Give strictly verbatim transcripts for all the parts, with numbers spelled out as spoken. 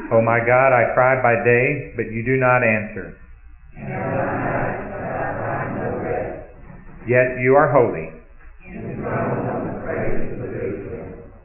O my God, I cry by day, but you do not answer. And by night I find no rest. Yet you are holy. Enthroned on the praise of the faithful.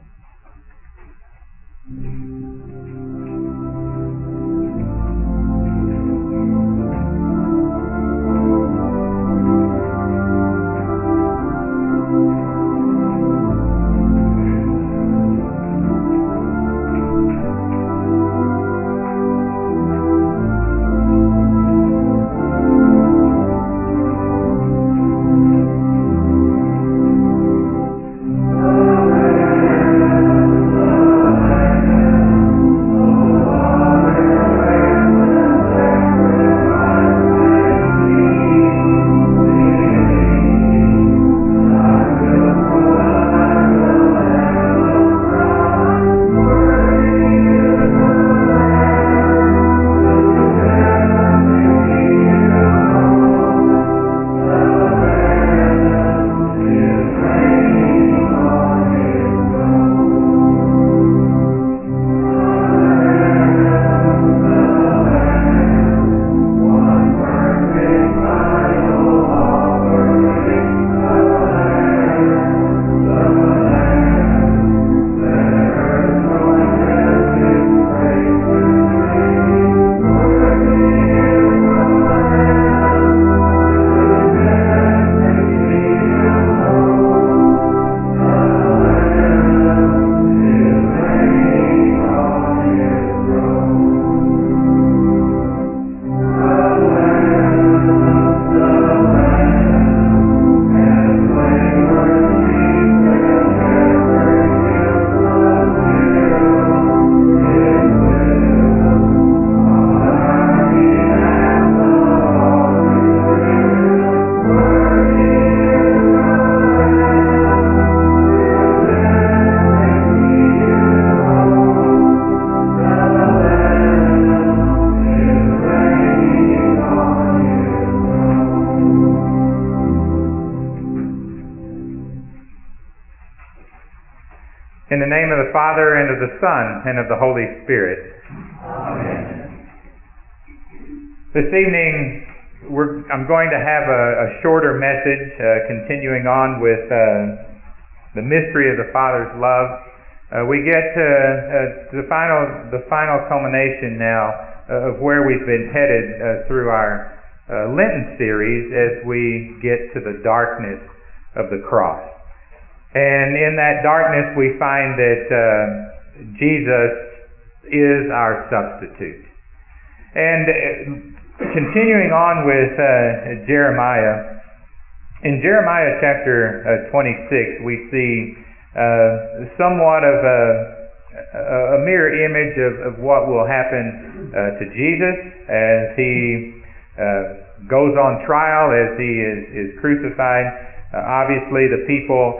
In the name of the Father, and of the Son, and of the Holy Spirit. Amen. This evening, we're, I'm going to have a, a shorter message, uh, continuing on with uh, the mystery of the Father's love. Uh, we get to uh, the final, the final culmination now uh, of where we've been headed uh, through our uh, Lenten series as we get to the darkness of the cross. And in that darkness, we find that uh, Jesus is our substitute. And uh, continuing on with uh, Jeremiah, in Jeremiah chapter uh, twenty-six, we see uh, somewhat of a, a mirror image of, of what will happen uh, to Jesus as he uh, goes on trial, as he is, is crucified. Uh, obviously, the people...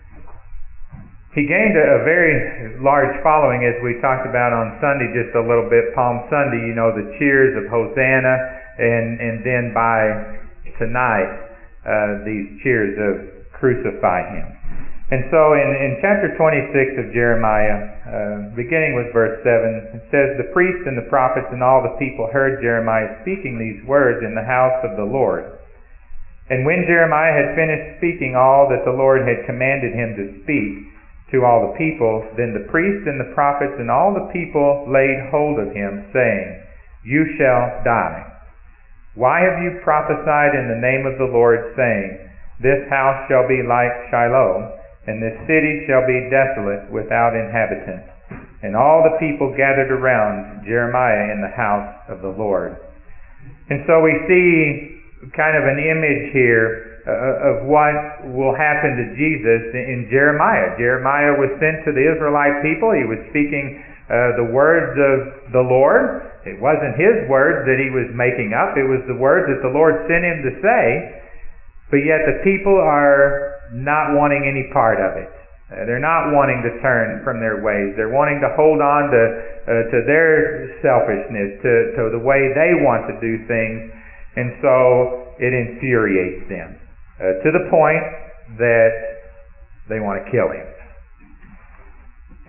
He gained a, a very large following, as we talked about on Sunday just a little bit, Palm Sunday, you know, the cheers of Hosanna, and, and then by tonight, uh, these cheers of crucify him. And so in, in chapter twenty-six of Jeremiah, uh, beginning with verse seven, it says, "The priests and the prophets and all the people heard Jeremiah speaking these words in the house of the Lord. And when Jeremiah had finished speaking all that the Lord had commanded him to speak to all the people, then the priests and the prophets and all the people laid hold of him, saying, 'You shall die. Why have you prophesied in the name of the Lord, saying, This house shall be like Shiloh, and this city shall be desolate without inhabitant?' And all the people gathered around Jeremiah in the house of the Lord." And so we see kind of an image here Uh, of what will happen to Jesus in Jeremiah. Jeremiah was sent to the Israelite people. He was speaking uh, the words of the Lord. It wasn't his words that he was making up. It was the words that the Lord sent him to say. But yet the people are not wanting any part of it. Uh, they're not wanting to turn from their ways. They're wanting to hold on to, uh, to their selfishness, to, to the way they want to do things. And so it infuriates them. Uh, to the point that they want to kill him.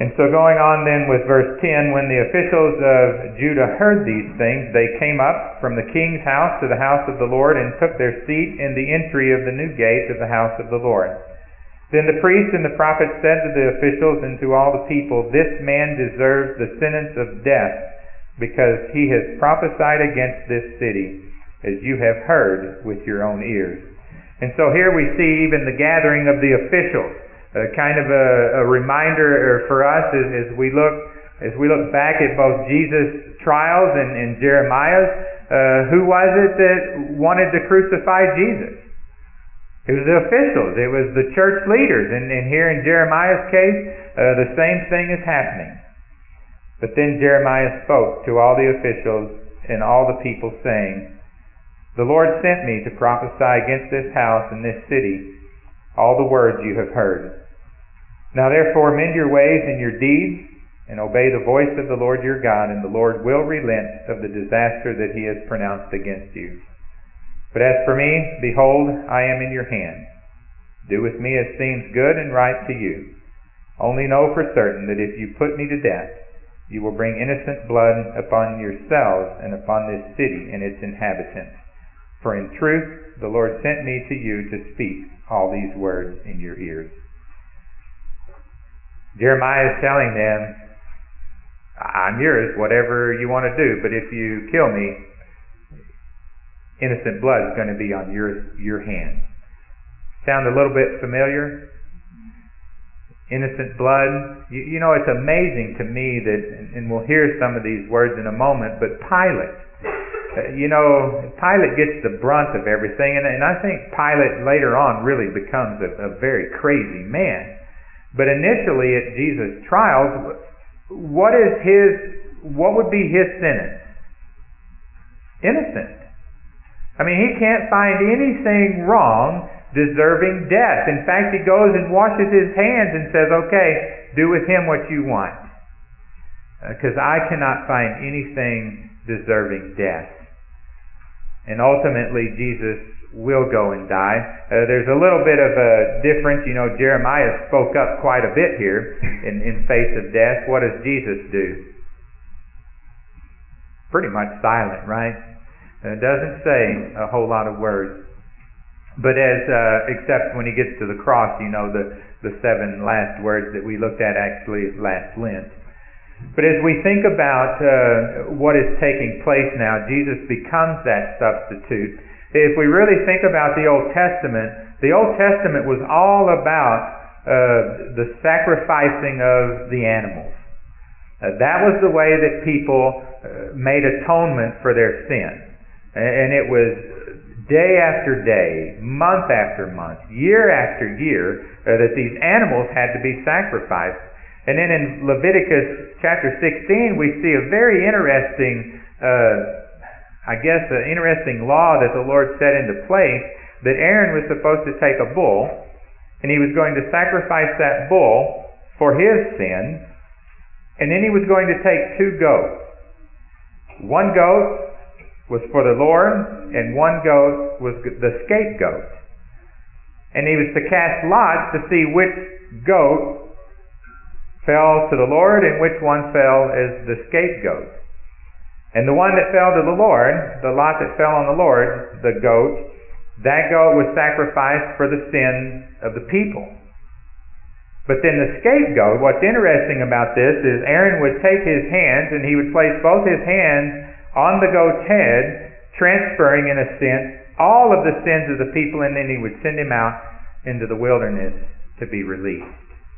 And so going on then with verse ten, when the officials of Judah heard these things, they came up from the king's house to the house of the Lord and took their seat in the entry of the new gate of the house of the Lord. Then the priests and the prophets said to the officials and to all the people, "This man deserves the sentence of death, because he has prophesied against this city, as you have heard with your own ears." And so here we see even the gathering of the officials. Uh, kind of a, a reminder for us as, as we look as we look back at both Jesus' trials and, and Jeremiah's. Uh, who was it that wanted to crucify Jesus? It was the officials. It was the church leaders. And, and here in Jeremiah's case, uh, the same thing is happening. But then Jeremiah spoke to all the officials and all the people, saying, "The Lord sent me to prophesy against this house and this city all the words you have heard. Now therefore mend your ways and your deeds, and obey the voice of the Lord your God, and the Lord will relent of the disaster that he has pronounced against you. But as for me, behold, I am in your hand. Do with me as seems good and right to you. Only know for certain that if you put me to death, you will bring innocent blood upon yourselves and upon this city and its inhabitants. For in truth the Lord sent me to you to speak all these words in your ears." Jeremiah is telling them, "I'm yours, whatever you want to do, but if you kill me, innocent blood is going to be on your, your hands." Sound a little bit familiar? Innocent blood. You, you know, it's amazing to me that, and we'll hear some of these words in a moment, but Pilate, uh, you know, Pilate gets the brunt of everything, and, and I think Pilate later on really becomes a, a very crazy man. But initially at Jesus' trials, what is his, what would be his sentence? Innocent. I mean, he can't find anything wrong deserving death. In fact, he goes and washes his hands and says, "Okay, do with him what you want, because uh, I cannot find anything deserving death." And ultimately, Jesus will go and die. Uh, there's a little bit of a difference. You know, Jeremiah spoke up quite a bit here in, in face of death. What does Jesus do? Pretty much silent, right? Uh, doesn't say a whole lot of words. But as, uh, except when he gets to the cross, you know, the, the seven last words that we looked at actually last Lent. But as we think about uh, what is taking place now, Jesus becomes that substitute. If we really think about the Old Testament, the Old Testament was all about uh, the sacrificing of the animals. Uh, that was the way that people uh, made atonement for their sin. And it was day after day, month after month, year after year, uh, that these animals had to be sacrificed. And then in Leviticus chapter sixteen, we see a very interesting uh, I guess an interesting law that the Lord set into place, that Aaron was supposed to take a bull, and he was going to sacrifice that bull for his sins, and then he was going to take two goats. One goat was for the Lord, and one goat was the scapegoat. And he was to cast lots to see which goat fell to the Lord and which one fell as the scapegoat. And the one that fell to the Lord, the lot that fell on the Lord, the goat, that goat was sacrificed for the sins of the people. But then the scapegoat, what's interesting about this is Aaron would take his hands and he would place both his hands on the goat's head, transferring in a sense all of the sins of the people, and then he would send him out into the wilderness to be released.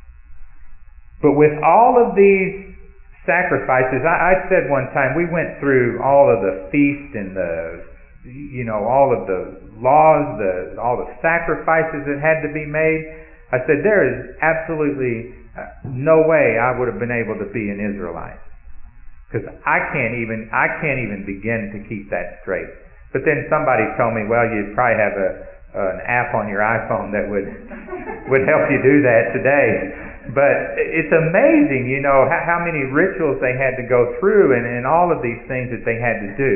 But with all of these sacrifices, I, I said one time, we went through all of the feast and the, you know, all of the laws, the all the sacrifices that had to be made. I said, there is absolutely no way I would have been able to be an Israelite, because I can't even I can't even begin to keep that straight. But then somebody told me, well, you'd probably have a an app on your iPhone that would would help you do that today. But it's amazing, you know, how, how many rituals they had to go through, and, and all of these things that they had to do.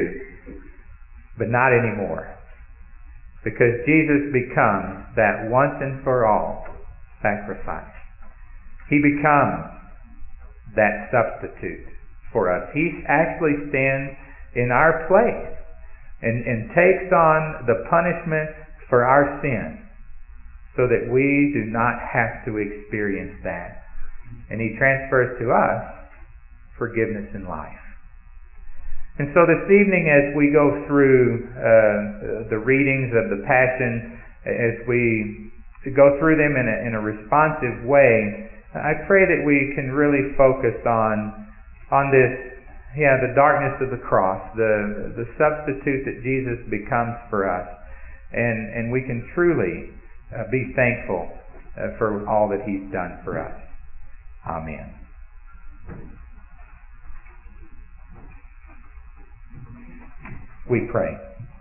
But not anymore, because Jesus becomes that once and for all sacrifice. He becomes that substitute for us. He actually stands in our place and, and takes on the punishment for our sin so that we do not have to experience that. And He transfers to us forgiveness and life. And so this evening, as we go through uh, the readings of the Passion, as we go through them in a, in a responsive way, I pray that we can really focus on on this, yeah, the darkness of the cross, the the substitute that Jesus becomes for us, and and we can truly uh, be thankful uh, for all that He's done for us. Amen. We pray.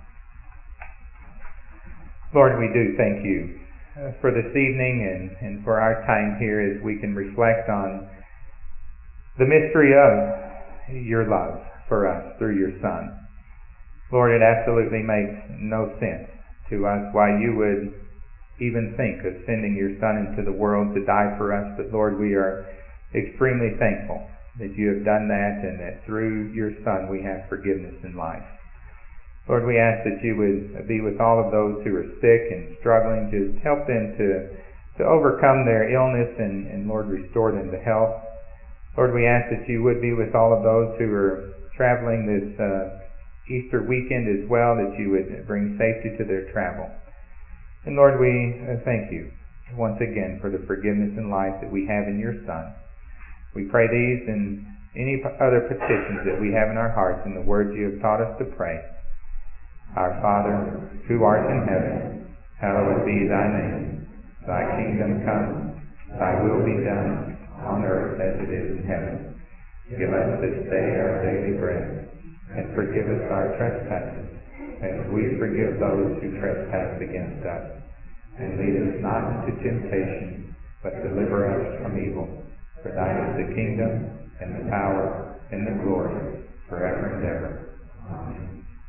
Lord, we do thank You uh, for this evening and, and for our time here as we can reflect on the mystery of Your love for us through Your Son. Lord, it absolutely makes no sense to us why You would even think of sending Your Son into the world to die for us, but Lord, we are extremely thankful that You have done that and that through Your Son we have forgiveness and life. Lord, we ask that You would be with all of those who are sick and struggling. Just help them to, to overcome their illness and, and, Lord, restore them to health. Lord, we ask that You would be with all of those who are traveling this uh, Easter weekend as well, that You would bring safety to their travel. And Lord, we uh, thank You once again for the forgiveness and life that we have in Your Son. We pray these and any other petitions that we have in our hearts in the words You have taught us to pray. Our Father, who art in heaven, hallowed be Thy name. Thy kingdom come, Thy will be done, on earth as it is in heaven. Give us this day our daily bread, and forgive us our trespasses, as we forgive those who trespass against us. And lead us not into temptation, but deliver us from evil. For Thine is the kingdom, and the power, and the glory, forever and ever. Amen.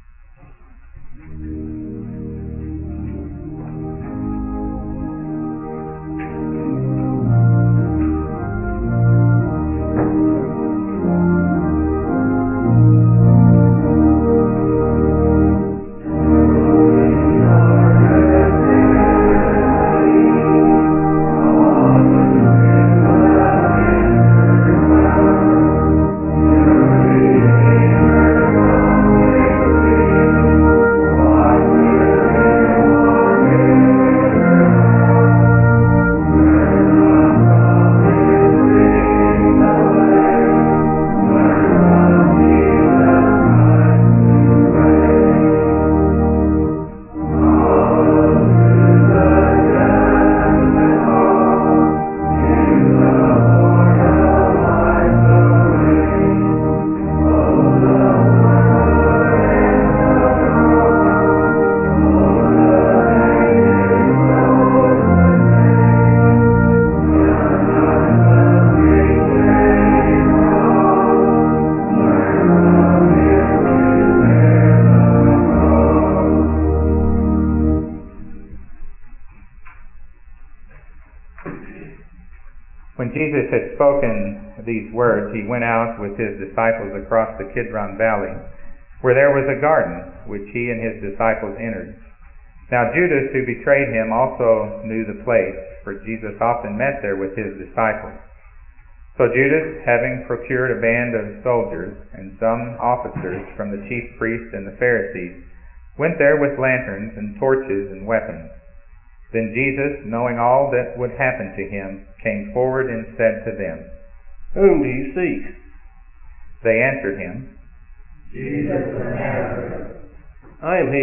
When Jesus had spoken these words, He went out with His disciples across the Kidron Valley, where there was a garden, which He and His disciples entered. Now Judas, who betrayed Him, also knew the place, for Jesus often met there with His disciples. So Judas, having procured a band of soldiers and some officers from the chief priests and the Pharisees, went there with lanterns and torches and weapons. Then Jesus, knowing all that would happen to Him, came forward and said to them, "Whom do you seek?" They answered Him, Jesus of Nazareth. I am He.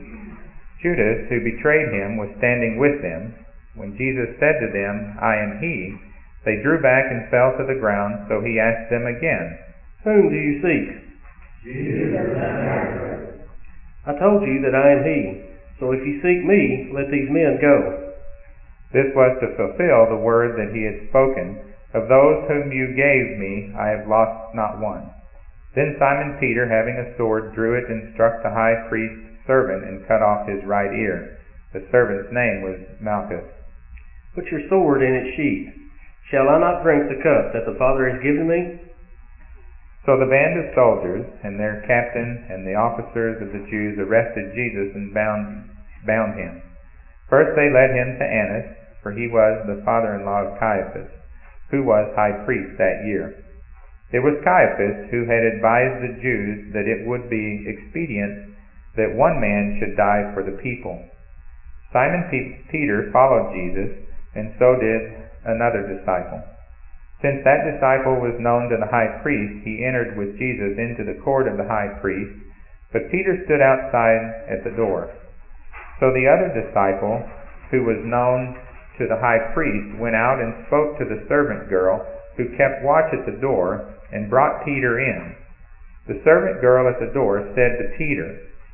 Judas, who betrayed Him, was standing with them. When Jesus said to them, "I am He," they drew back and fell to the ground. So He asked them again, Whom do you seek? Jesus of Nazareth. I told you that I am He. So if you seek Me, let these men go. This was to fulfill the word that He had spoken, "Of those whom you gave Me, I have lost not one." Then Simon Peter, having a sword, drew it and struck the high priest's servant and cut off his right ear. The servant's name was Malchus. Put your sword in its sheath. Shall I not drink the cup that the Father has given me? So the band of soldiers and their captain and the officers of the Jews arrested Jesus and bound, bound him. First they led him to Annas, for he was the father-in-law of Caiaphas, who was high priest that year. It was Caiaphas who had advised the Jews that it would be expedient that one man should die for the people. Simon P- Peter followed Jesus, and so did another disciple. Since that disciple was known to the high priest, he entered with Jesus into the court of the high priest, but Peter stood outside at the door. So the other disciple, who was known to the high priest, went out and spoke to the servant girl who kept watch at the door, and brought Peter in. The servant girl at the door said to Peter,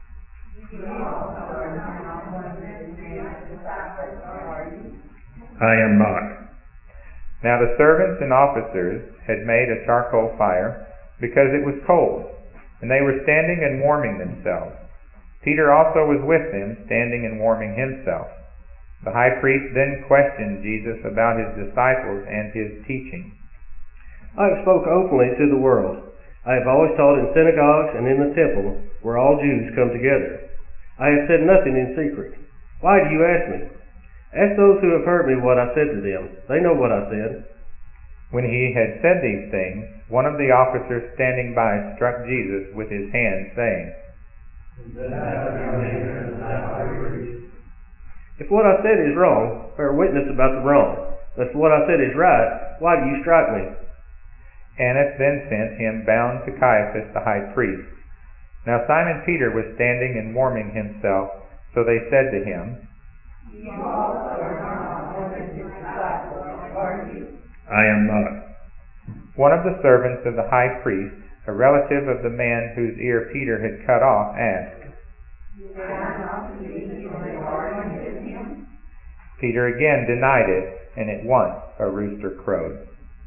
I am not. Now the servants and officers had made a charcoal fire, because it was cold, and they were standing and warming themselves. Peter also was with them, standing and warming himself. The high priest then questioned Jesus about his disciples and his teaching. I have spoken openly to the world. I have always taught in synagogues and in the temple, where all Jews come together. I have said nothing in secret. Why do you ask me? Ask those who have heard me what I said to them. They know what I said. When he had said these things, one of the officers standing by struck Jesus with his hand, saying, If what I said is wrong, bear witness about the wrong. But if what I said is right, why do you strike me? Annas then sent him bound to Caiaphas the high priest. Now Simon Peter was standing and warming himself, so they said to him, I am not. One of the servants of the high priest, a relative of the man whose ear Peter had cut off, asked. Peter again denied it, and at once a rooster crowed.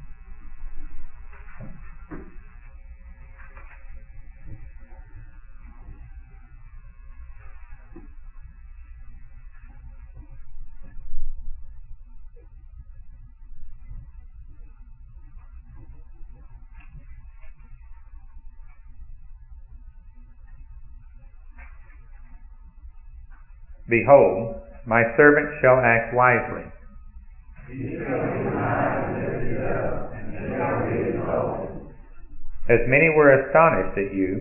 Behold, my servant shall act wisely. As many were astonished at you,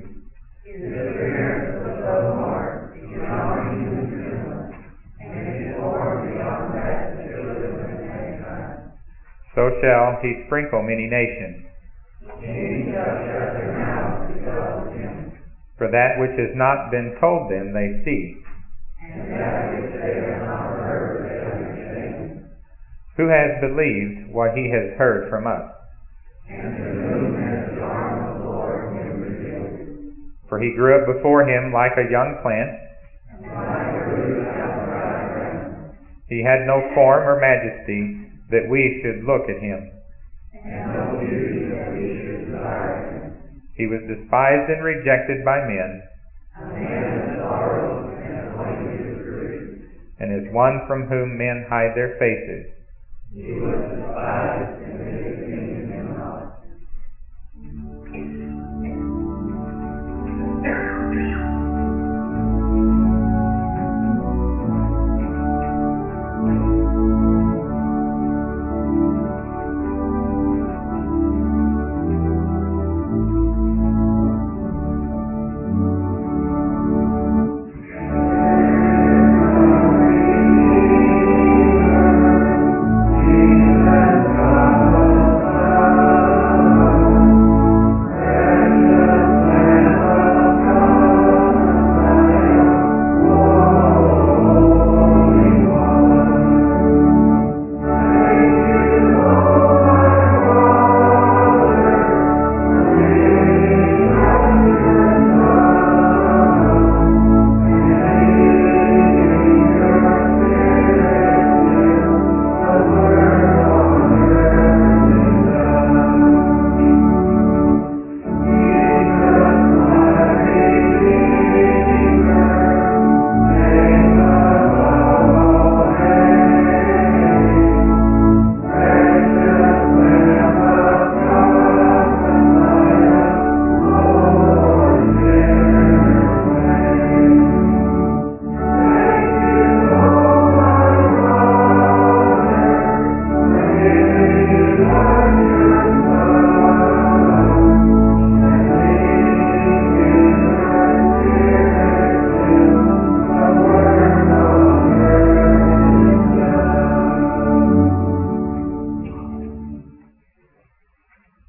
so shall he sprinkle many nations. For that which has not been told them they see. Who has believed what he has heard from us? For he grew up before him like a young plant. He had no form or majesty that we should look at him. He was despised and rejected by men, and as one from whom men hide their faces. He was despised and they esteemed him not. Jesus.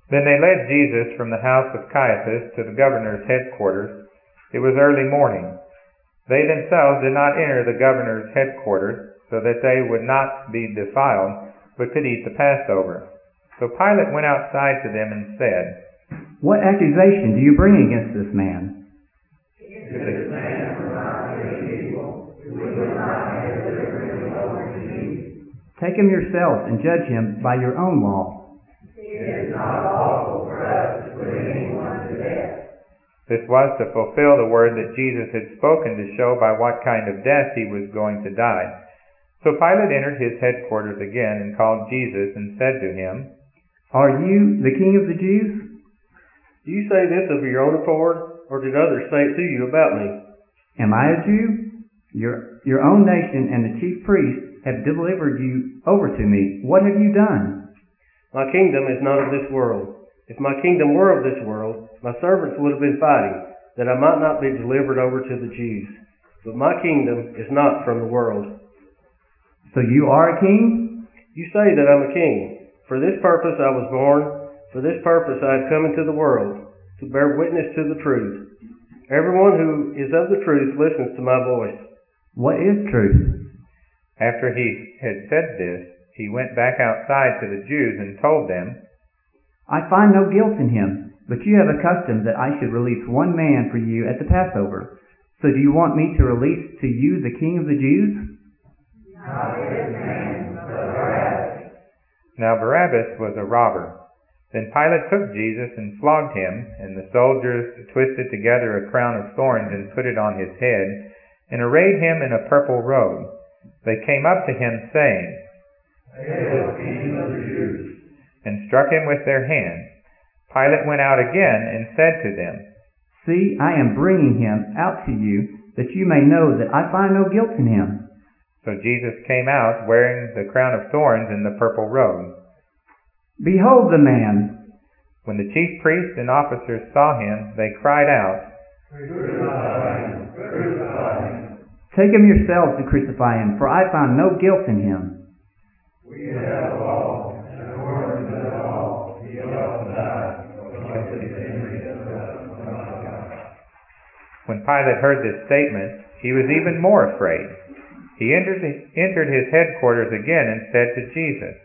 Then they led Jesus from the house of Caiaphas to the governor's headquarters. It was early morning. They themselves did not enter the governor's headquarters, so that they would not be defiled, but could eat the Passover. So Pilate went outside to them and said, "What accusation do you bring against this man?" If this man were not a people, we would not have delivered him over to you. Take him yourselves and judge him by your own law. It is not lawful for us to put anyone to death. This was to fulfill the word that Jesus had spoken to show by what kind of death he was going to die. So Pilate entered his headquarters again and called Jesus and said to him, "Are you the king of the Jews?" Do you say this of your own accord, or did others say it to you about me? "Am I a Jew? Your, your own nation and the chief priests have delivered you over to me. What have you done?" My kingdom is not of this world. If my kingdom were of this world, my servants would have been fighting, that I might not be delivered over to the Jews. But my kingdom is not from the world. "So you are a king?" You say that I'm a king. For this purpose I was born. For this purpose I have come into the world, to bear witness to the truth. Everyone who is of the truth listens to my voice. "What is truth?" After he had said this, he went back outside to the Jews and told them, "I find no guilt in him, but you have a custom that I should release one man for you at the Passover. So do you want me to release to you the king of the Jews?" Not this man, but Barabbas. Now Barabbas was a robber. Then Pilate took Jesus and flogged him, and the soldiers twisted together a crown of thorns and put it on his head, and arrayed him in a purple robe. They came up to him, saying, "Hail, King of the Jews!" and struck him with their hands. Pilate went out again and said to them, "See, I am bringing him out to you, that you may know that I find no guilt in him." So Jesus came out wearing the crown of thorns and the purple robe. "Behold the man!" When the chief priests and officers saw him, they cried out, "Crucify him! Crucify him!" "Take him yourselves and crucify him, for I find no guilt in him." We have a law, and according to the law, he ought to die. When Pilate heard this statement, he was even more afraid. He entered, entered his headquarters again and said to Jesus,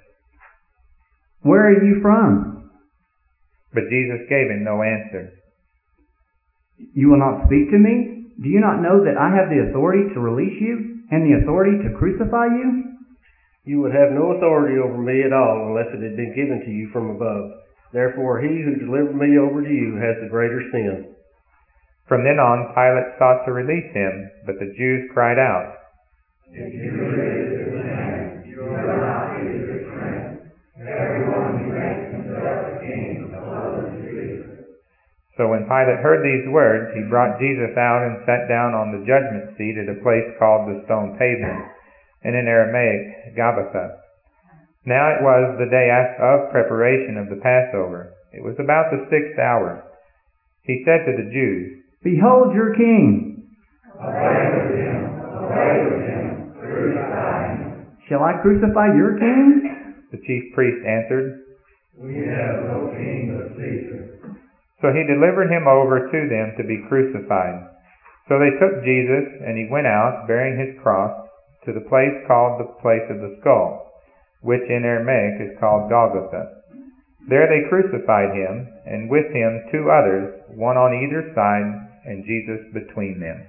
"Where are you from?" But Jesus gave him no answer. "You will not speak to me? Do you not know that I have the authority to release you, and the authority to crucify you?" You would have no authority over me at all unless it had been given to you from above. Therefore he who delivered me over to you has the greater sin. From then on, Pilate sought to release him, but the Jews cried out, If you release this man, you will not use his strength. Everyone who makes himself a king opposes Caesar. So when Pilate heard these words, he brought Jesus out and sat down on the judgment seat at a place called the Stone Pavement, and in Aramaic, Gabbatha. Now it was the day of preparation of the Passover. It was about the sixth hour. He said to the Jews, "Behold your king!" Away with him, away with him, crucify him. "Shall I crucify your king?" The chief priest answered. We have no king but Caesar. So he delivered him over to them to be crucified. So they took Jesus, and he went out, bearing his cross, to the place called the place of the skull, which in Aramaic is called Golgotha. There they crucified him, and with him two others, one on either side, and Jesus between them.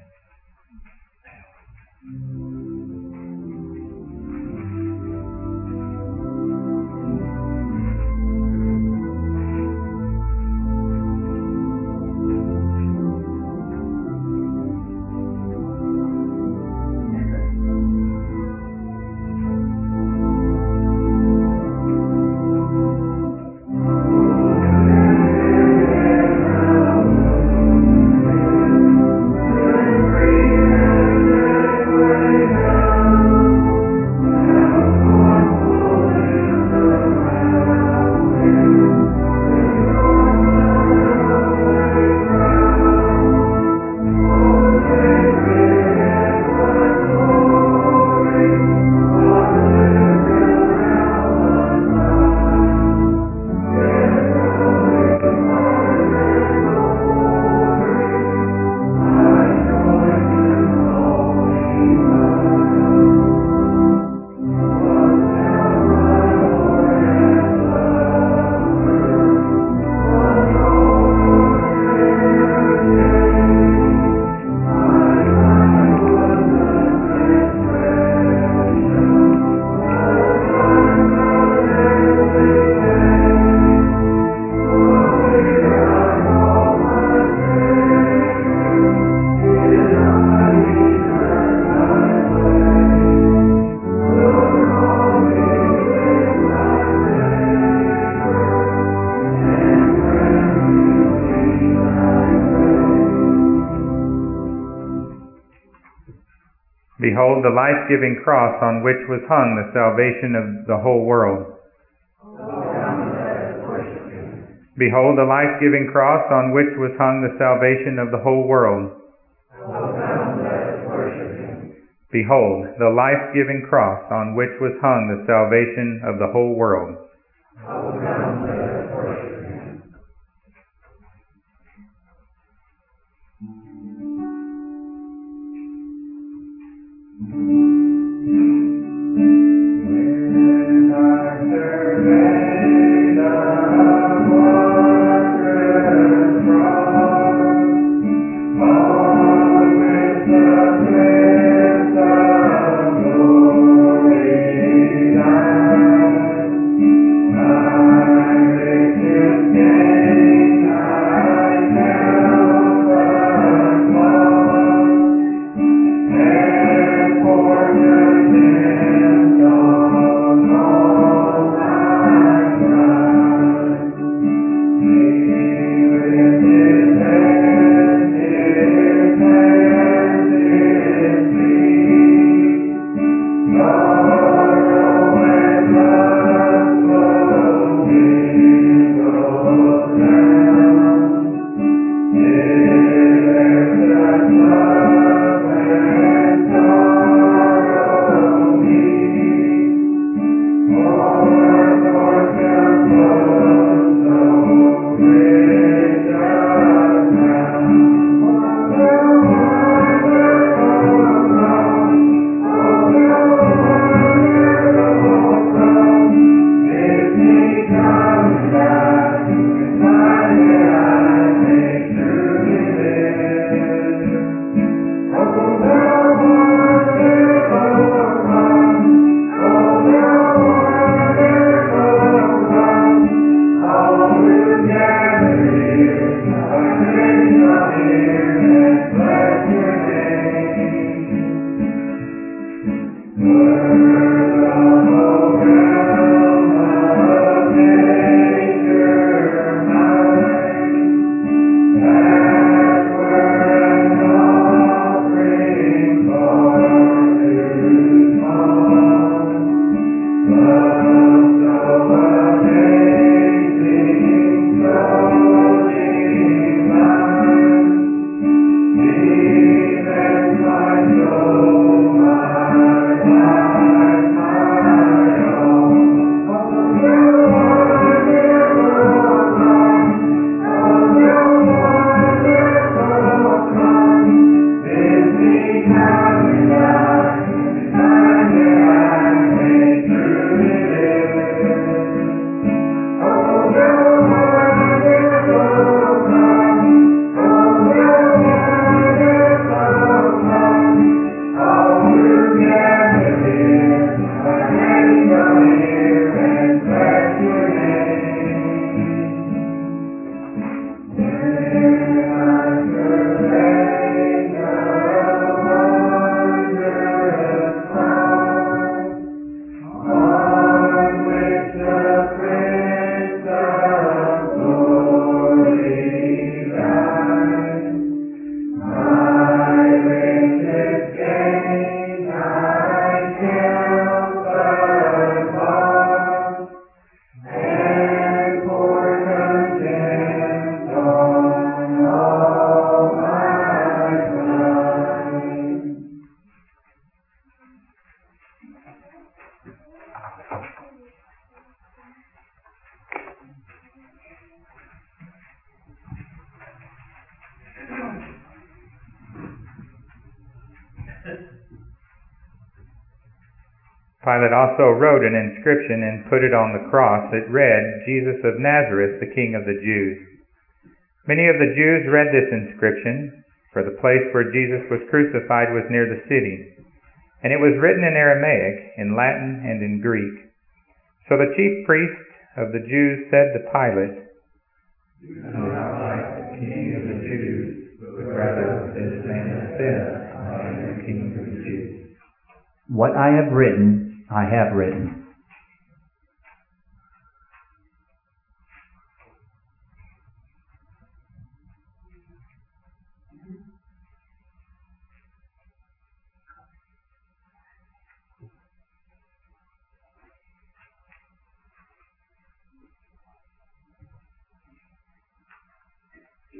Free and Behold the life-giving cross on which was hung the salvation of the whole world. Behold the life-giving cross on which was hung the salvation of the whole world. Behold the life-giving cross on which was hung the salvation of the whole world. Pilate also wrote an inscription and put it on the cross. It read, Jesus of Nazareth, the King of the Jews. Many of the Jews read this inscription, for the place where Jesus was crucified was near the city, and it was written in Aramaic, in Latin, and in Greek. So the chief priest of the Jews said to Pilate, "Do not write the King of the Jews, but rather this man says, I am the King of the Jews." What I have written, I have written.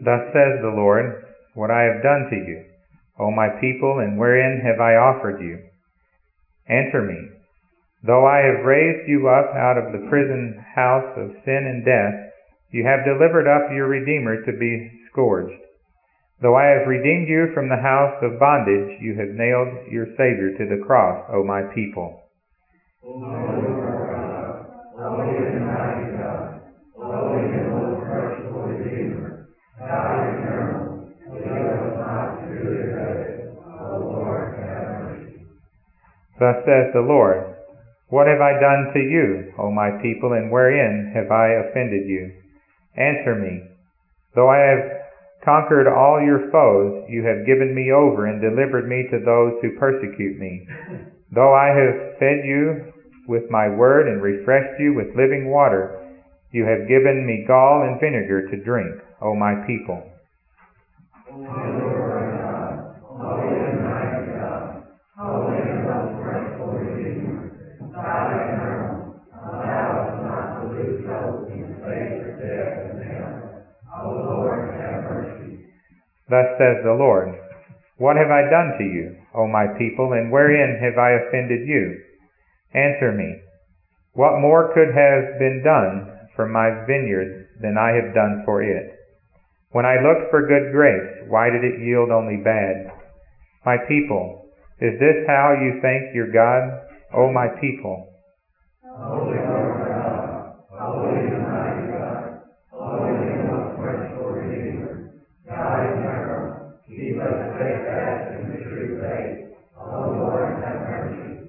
Thus says the Lord, what I have done to you, O my people, and wherein have I offered you? Answer me. Though I have raised you up out of the prison house of sin and death, you have delivered up your Redeemer to be scourged. Though I have redeemed you from the house of bondage, you have nailed your Savior to the cross, O my people. O Lord God, holy and mighty God, holy and most merciful Redeemer, God eternal, lead us not to the grave. O Lord, have mercy. Thus says the Lord, what have I done to you, O my people, and wherein have I offended you? Answer me. Though I have conquered all your foes, you have given me over and delivered me to those who persecute me. Though I have fed you with my word and refreshed you with living water, you have given me gall and vinegar to drink, O my people. O Lord God, holy and mighty God, holy and most merciful Redeemer, God eternal, allow us not to lose hope in the face of death and hell. O Lord, have mercy. Thus says the Lord, what have I done to you, O my people, and wherein have I offended you? Answer me. What more could have been done for my vineyard than I have done for it? When I looked for good grapes, why did it yield only bad? My people, is this how you thank your God, O my people? Holy Lord God, holy and mighty God, holy and most merciful Redeemer, God eternal, keep us steadfast in the true faith. O Lord, have mercy.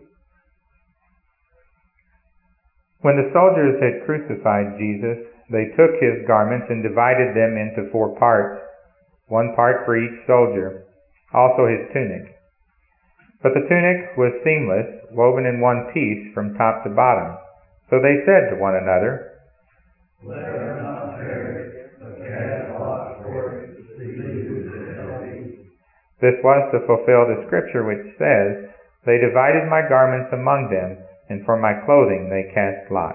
When the soldiers had crucified Jesus, they took his garments and divided them into four parts, one part for each soldier, also his tunic. But the tunic was seamless, woven in one piece from top to bottom. So they said to one another, Let us not perish, but cast lots for it, to see who shall be. This was to fulfill the scripture which says, they divided my garments among them, and for my clothing they cast lots.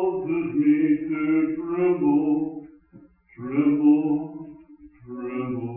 Tremble, tremble, tremble.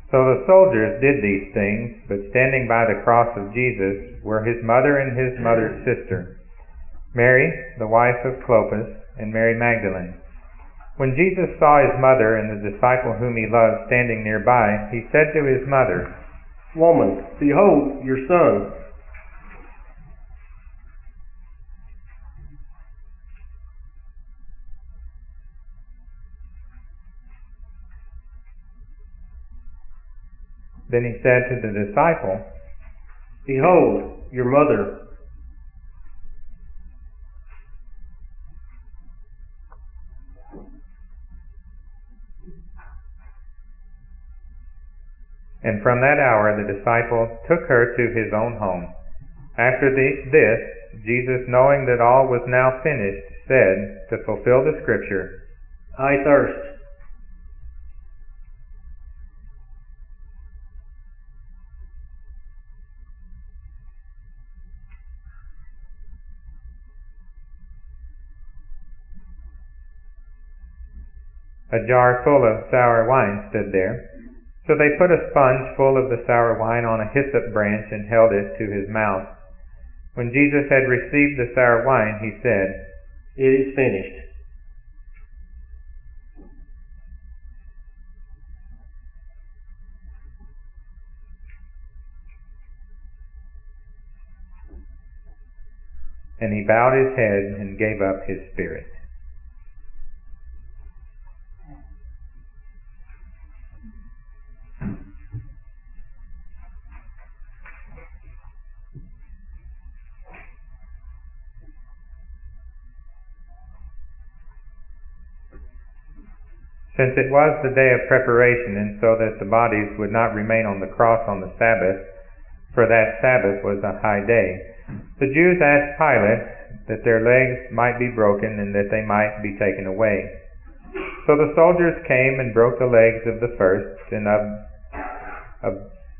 So the soldiers did these things, but standing by the cross of Jesus were his mother and his mother's sister, Mary, the wife of Clopas, and Mary Magdalene. When Jesus saw his mother and the disciple whom he loved standing nearby, he said to his mother, Woman, behold your son. Then he said to the disciple, Behold your mother. And from that hour the disciple took her to his own home. After the, this, Jesus, knowing that all was now finished, said, to fulfill the scripture, I thirst. A jar full of sour wine stood there. So they put a sponge full of the sour wine on a hyssop branch and held it to his mouth. When Jesus had received the sour wine, he said, It is finished. And he bowed his head and gave up his spirit. Since it was the day of preparation, and so that the bodies would not remain on the cross on the Sabbath, for that Sabbath was a high day, the Jews asked Pilate that their legs might be broken and that they might be taken away. So the soldiers came and broke the legs of the first and of, of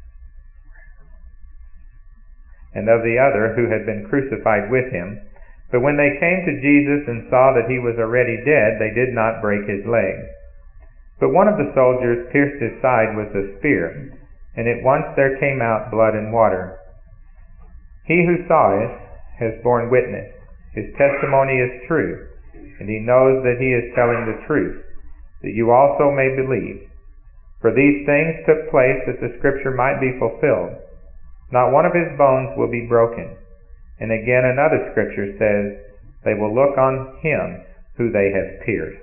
and of the other who had been crucified with him. But when they came to Jesus and saw that he was already dead, they did not break his legs. But one of the soldiers pierced his side with a spear, and at once there came out blood and water. He who saw it has borne witness. His testimony is true, and he knows that he is telling the truth, that you also may believe. For these things took place that the scripture might be fulfilled. Not one of his bones will be broken. And again another scripture says, they will look on him who they have pierced.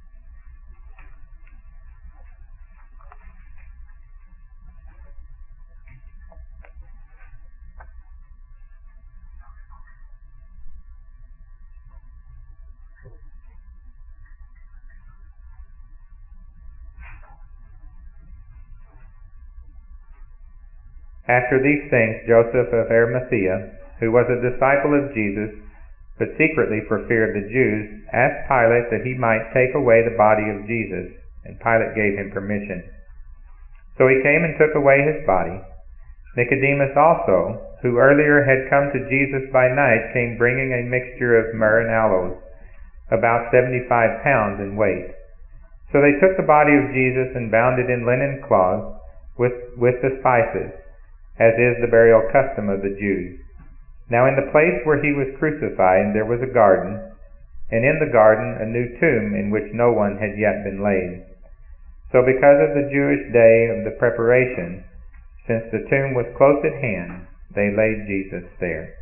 After these things, Joseph of Arimathea, who was a disciple of Jesus, but secretly for fear of the Jews, asked Pilate that he might take away the body of Jesus, and Pilate gave him permission. So he came and took away his body. Nicodemus also, who earlier had come to Jesus by night, came bringing a mixture of myrrh and aloes, about seventy-five pounds in weight. So they took the body of Jesus and bound it in linen cloths with, with the spices, as is the burial custom of the Jews. Now in the place where he was crucified there was a garden, and in the garden a new tomb in which no one had yet been laid. So because of the Jewish day of the preparation, since the tomb was close at hand, they laid Jesus there.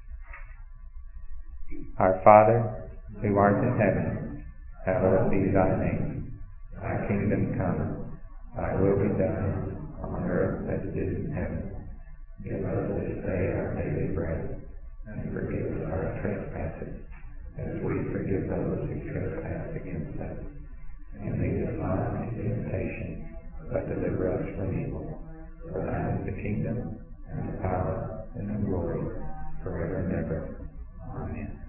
Our Father, who art in heaven, hallowed be thy name. Thy kingdom come, thy will be done, on earth as it is in heaven. Give us this day our daily bread, and forgive us our trespasses, as we forgive those who trespass against us. And lead us not into temptation, but deliver us from evil. For thine is the kingdom, and the power, and the glory, forever and ever. Amen.